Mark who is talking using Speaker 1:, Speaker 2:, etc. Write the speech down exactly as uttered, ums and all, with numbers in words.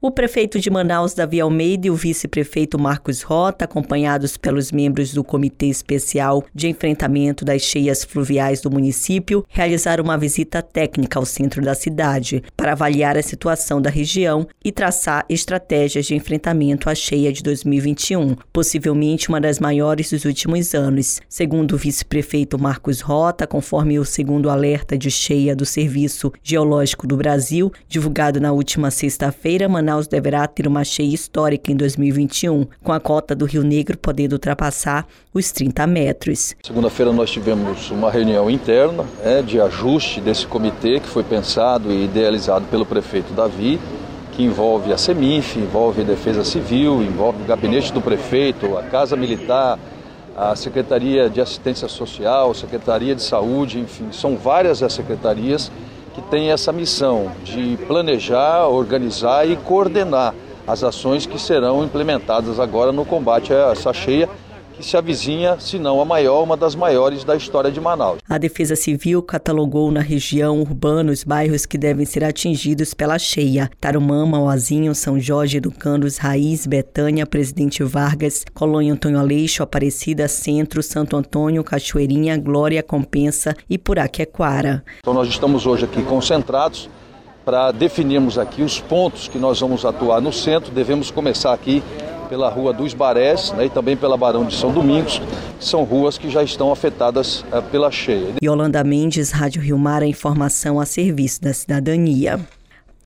Speaker 1: O prefeito de Manaus, Davi Almeida, e o vice-prefeito Marcos Rota, acompanhados pelos membros do Comitê Especial de Enfrentamento das Cheias Fluviais do município, realizaram uma visita técnica ao centro da cidade para avaliar a situação da região e traçar estratégias de enfrentamento à cheia de dois mil e vinte e um, possivelmente uma das maiores dos últimos anos. Segundo o vice-prefeito Marcos Rota, conforme o segundo alerta de cheia do Serviço Geológico do Brasil, divulgado na última sexta-feira, Manaus deverá ter uma cheia histórica em dois mil e vinte e um, com a cota do Rio Negro podendo ultrapassar os trinta metros.
Speaker 2: Segunda-feira nós tivemos uma reunião interna é, de ajuste desse comitê que foi pensado e idealizado pelo prefeito Davi, que envolve a CEMIF, envolve a Defesa Civil, envolve o gabinete do prefeito, a Casa Militar, a Secretaria de Assistência Social, a Secretaria de Saúde, enfim, são várias as secretarias que têm essa missão de planejar, organizar e coordenar as ações que serão implementadas agora no combate a essa cheia, que se avizinha, se não a maior, uma das maiores da história de Manaus.
Speaker 1: A Defesa Civil catalogou na região urbana os bairros que devem ser atingidos pela cheia: Tarumã, Mauazinho, São Jorge, Educandos, Raiz, Betânia, Presidente Vargas, Colônia Antônio Aleixo, Aparecida, Centro, Santo Antônio, Cachoeirinha, Glória, Compensa e Puraquequara.
Speaker 2: Então nós estamos hoje aqui concentrados para definirmos aqui os pontos que nós vamos atuar no centro. Devemos começar aqui pela Rua dos Barés, né, e também pela Barão de São Domingos, que são ruas que já estão afetadas uh, pela cheia.
Speaker 1: Yolanda Mendes, Rádio Rio Mar, a informação a serviço da cidadania.